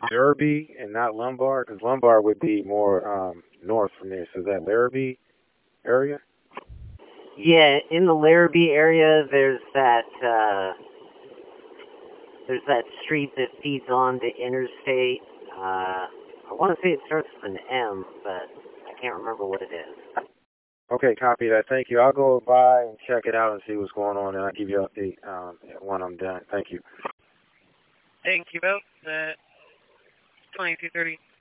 Larrabee and not Lombard? Because Lombard would be more north from there. So is that Larrabee area? Yeah, in the Larrabee area, there's that street that feeds on to interstate. I want to say it starts with an M, but I can't remember what it is. Okay, copy that. Thank you. I'll go by and check it out and see what's going on, and I'll give you an update when I'm done. Thank you. Thank you both. 2230.